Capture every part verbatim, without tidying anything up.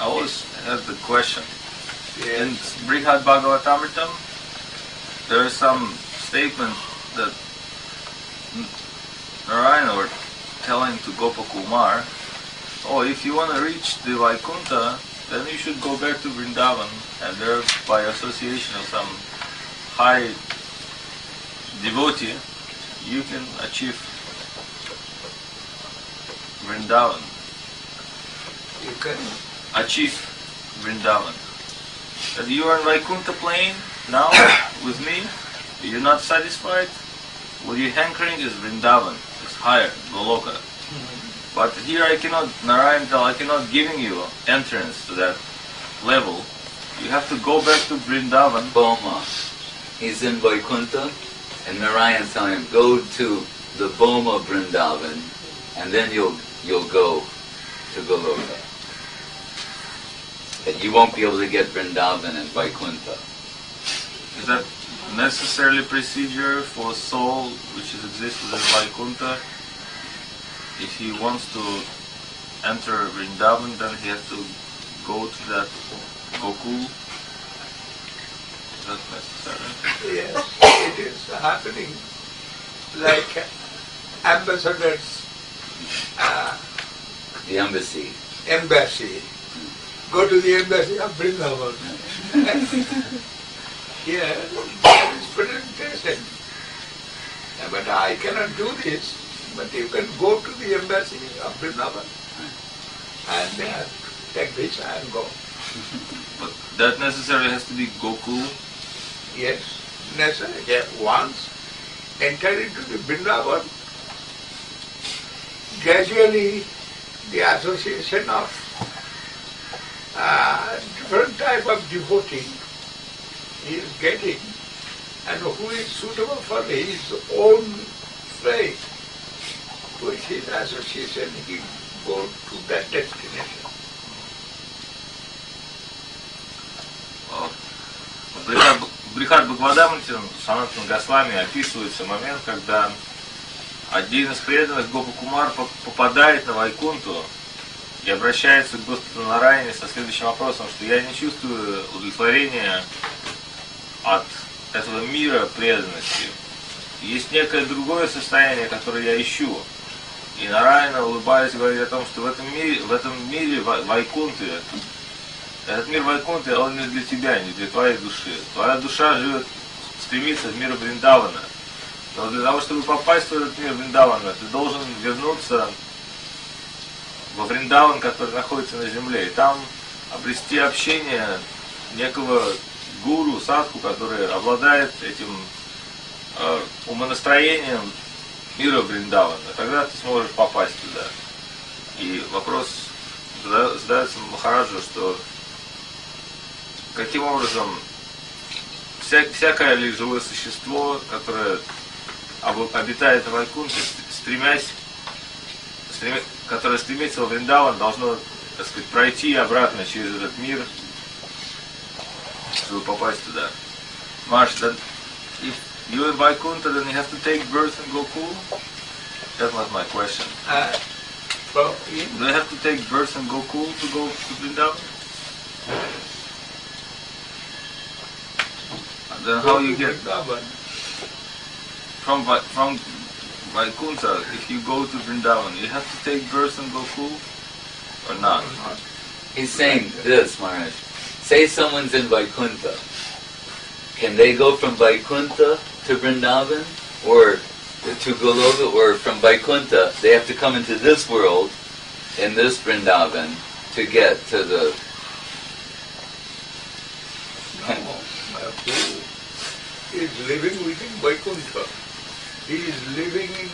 always have the question. Yes. In Brihad Bhagavatamritam, there is some statement that Narayana were telling to Gopakumar, oh, if you want to reach the Vaikuntha, then you should go back to Vrindavan, and there, by association of some high devotee, you can achieve Vrindavan. You can Achieve Vrindavan. That you are in Vaikuntha plane now with me, you're not satisfied, what you're hankering is Vrindavan, it's higher, Goloka. Mm-hmm. But here I cannot, Narayan tell, I cannot giving you entrance to that level. You have to go back to Vrindavan. Boma. He's in Vaikuntha, and Narayan's telling him, go to the Boma Vrindavan, and then you'll you'll go to Goloka. That you won't be able to get Vrindavan and Vaikuntha. Is that necessarily procedure for a soul which is existed in Vaikuntha? If he wants to enter Vrindavan, then he has to go to that Gokul? Is that necessary? Yes, it is happening like ambassadors, uh, The embassy. embassy. Go to the embassy of Vrindavan. Here, there is presentation. But I cannot do this. But you can go to the embassy of Vrindavan and uh, take visa and go. But that necessarily has to be Gokul? Yes, necessary. Yeah, once enter into the Vrindavan, gradually the association of uh, different type of devotee he is getting, and who is suitable for his own faith, with his association he go to that destination. В Брихад Бхагаватамрите Санатана Госвами описывается момент, когда один из преданных Гопакумар попадает на Вайкунту и обращается к Господу Нараяне со следующим вопросом, что я не чувствую удовлетворения от этого мира преданности. Есть некое другое состояние, которое я ищу. И Нараяна, улыбаясь, говорит о том, что в этом мире, в этом мире Вайкунты, этот мир Вайкунты, он не для тебя, не для твоей души. Твоя душа живет, стремится в мир Вриндавана. Но для того, чтобы попасть в этот мир Вриндавана, ты должен вернуться во Вриндаван, который находится на земле, и там обрести общение некого гуру, садху, который обладает этим э, умонастроением мира Вриндавана. Тогда ты сможешь попасть туда. И вопрос задается Махараджу, что каким образом вся, всякое ли живое существо, которое обитает в Вайкунте, стремясь, стремя, которое стремится во Вриндаван, должно, так сказать, пройти обратно через этот мир, чтобы попасть туда. Марш, then if you in Vaikuntha, then you have to take birth in Gokul? That was my question. Uh, well, in Do you have to take birth in Gokul to go to Vrindavan? And then how you get Vrindavan. from Va- from Vaikuntha? If you go to Vrindavan, you have to take birth in Gokul or not? He's saying this, Maharaj. Say someone's in Vaikuntha. Can they go from Vaikuntha to Vrindavan? Or to Goloka? Or from Vaikuntha, they have to come into this world, in this Vrindavan, to get to the... Who is living within Vaikuntha? He is living in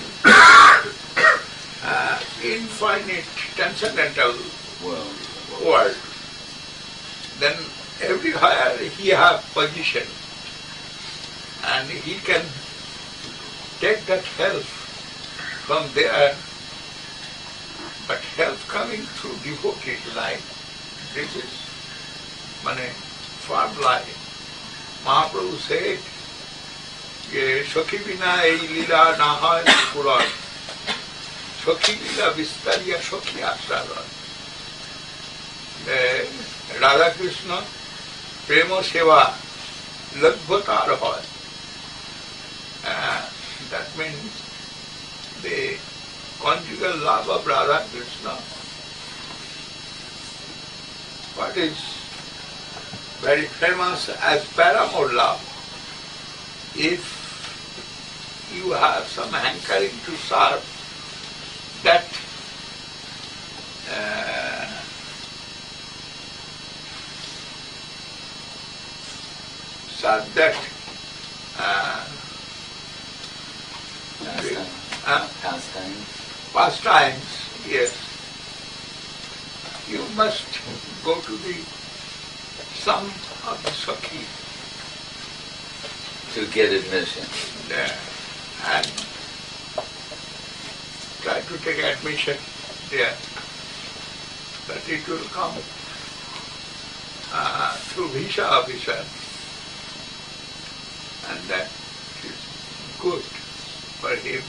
uh, infinite transcendental world. world. Then everywhere he have position, and he can take that help from there, but help coming through devotee life. This is mane firm life. Mahaprabhu said, ye Sakhi bina ei lila na hoy puran. Sakhi lila vistariya Sakhi asara. Radha Krishna Prema Seva Lagbhatar hoy. Uh, that means the conjugal love of Radha Krishna, what is very famous as paramour love. If you have some hankering to serve that uh, serve that uh, Pastime. uh, Pastime. pastimes, yes, you must go to the some of the Sakhi To get admission. there and try to take admission there. But it will come uh, through visa officer, and that is good for him.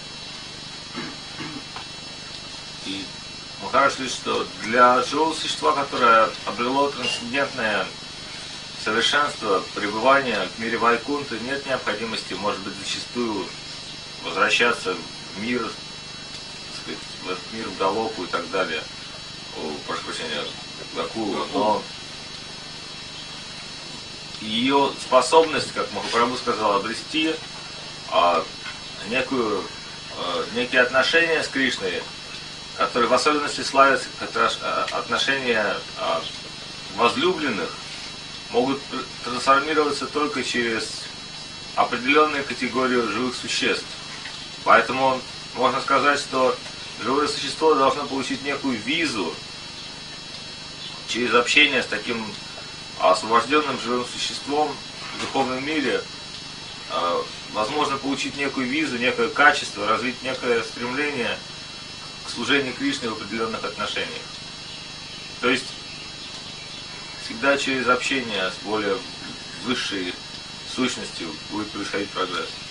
И Махарадж говорит, что для живого существа, которое обрело трансцендентное совершенство пребывания в мире Вайкунты, нет необходимости, может быть, зачастую возвращаться в мир, так сказать, в этот мир, в Галоку и так далее. О, прошу прощения, в Гакулу. Но ее способность, как Махапрабху сказал, обрести а, некую, а, некие отношения с Кришной, которые в особенности славятся как отношения а, возлюбленных, могут трансформироваться только через определенную категорию живых существ. Поэтому можно сказать, что живое существо должно получить некую визу через общение с таким освобожденным живым существом в духовном мире. Возможно получить некую визу, некое качество, развить некое стремление к служению Кришне в определенных отношениях. То есть всегда через общение с более высшей сущностью будет происходить прогресс.